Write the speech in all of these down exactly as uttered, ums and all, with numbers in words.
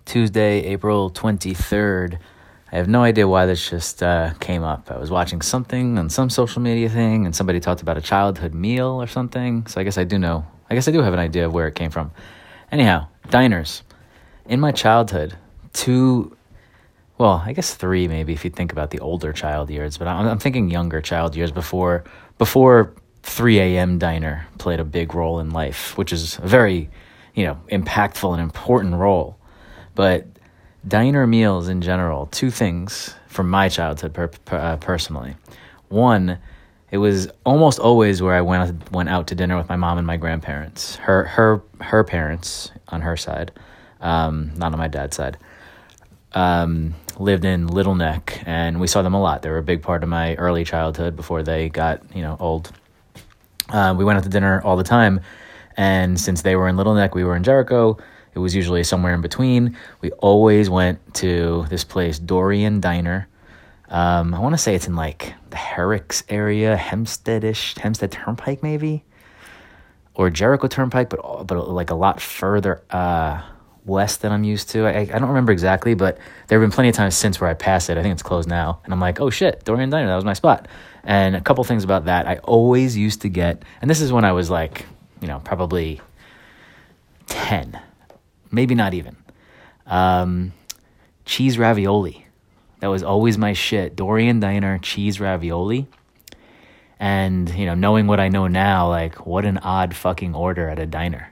Tuesday, April twenty-third. I have no idea why this just uh, came up. I was watching something on some social media thing, and somebody talked about a childhood meal or something. So I guess I do know. I guess I do have an idea of where it came from. Anyhow, diners. In my childhood, two, well, I guess three maybe if you think about the older child years, but I'm, I'm thinking younger child years before before three a.m. diner played a big role in life, which is a very, you know, impactful and important role. But diner meals in general, two things from my childhood per, per, uh, personally. One, it was almost always where I went went out to dinner with my mom and my grandparents. Her her her parents on her side, um, not on my dad's side, um, lived in Little Neck, and we saw them a lot. They were a big part of my early childhood before they got, you know, old. Uh, we went out to dinner all the time, and since they were in Little Neck, we were in Jericho. It was usually somewhere in between. We always went to this place, Dorian Diner. Um, I want to say it's in like the Herricks area, Hempsteadish, Hempstead Turnpike maybe, or Jericho Turnpike, but but like a lot further uh, west than I'm used to. I, I don't remember exactly, but there have been plenty of times since where I passed it. I think it's closed now, and I'm like, oh shit, Dorian Diner, that was my spot. And a couple things about that, I always used to get, and this is when I was like, you know, probably ten. Maybe not even. Um, cheese ravioli. That was always my shit. Dorian Diner, cheese ravioli. And, you know, knowing what I know now, like, what an odd fucking order at a diner.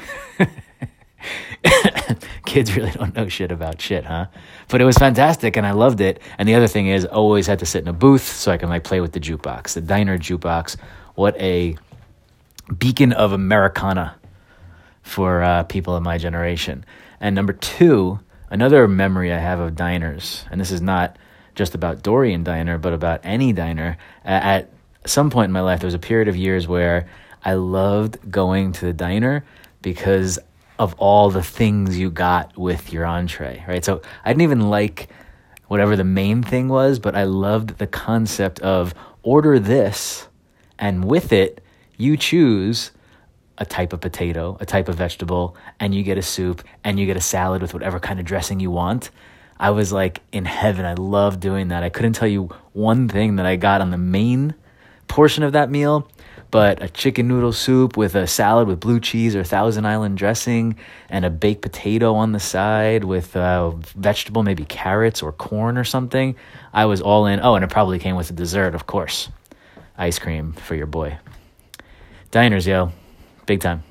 Kids really don't know shit about shit, huh? But it was fantastic, and I loved it. And the other thing is, always had to sit in a booth so I can, like, play with the jukebox. The diner jukebox. What a beacon of Americana for uh, people of my generation. And number two, another memory I have of diners, and this is not just about Dorian Diner, but about any diner. Uh, at some point in my life, there was a period of years where I loved going to the diner because of all the things you got with your entree, right? So I didn't even like whatever the main thing was, but I loved the concept of order this, and with it, you choose a type of potato, a type of vegetable, and you get a soup, and you get a salad with whatever kind of dressing you want. I was like in heaven. I loved doing that. I couldn't tell you one thing that I got on the main portion of that meal, but a chicken noodle soup with a salad with blue cheese or Thousand Island dressing, and a baked potato on the side with uh, vegetable, maybe carrots or corn or something. I was all in. Oh, and it probably came with a dessert, of course. Ice cream for your boy. Diners, yo. Big time.